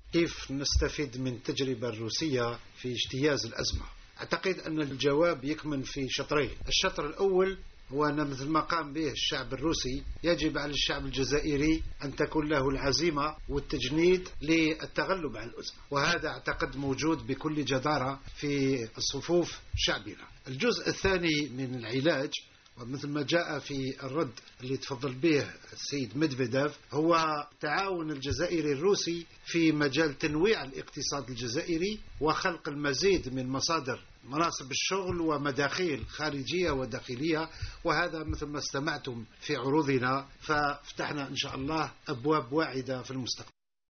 كيف نستفيد من التجربة الروسية في اجتياز الأزمة؟ أعتقد أن الجواب يكمن في شطرين. الشطر الأول هو أن مثل ما قام به الشعب الروسي يجب على الشعب الجزائري أن تكون له العزيمة والتجنيد للتغلب على الأزمة، وهذا أعتقد موجود بكل جدارة في صفوف شعبنا. الجزء الثاني من العلاج، ومثل ما جاء في الرد اللي تفضل به السيد ميدفيديف، هو تعاون الجزائري الروسي في مجال تنويع الاقتصاد الجزائري وخلق المزيد من مصادر مناصب الشغل ومداخيل خارجية وداخلية. وهذا مثل ما استمعتم في عروضنا، ففتحنا إن شاء الله أبواب واعدة في المستقبل.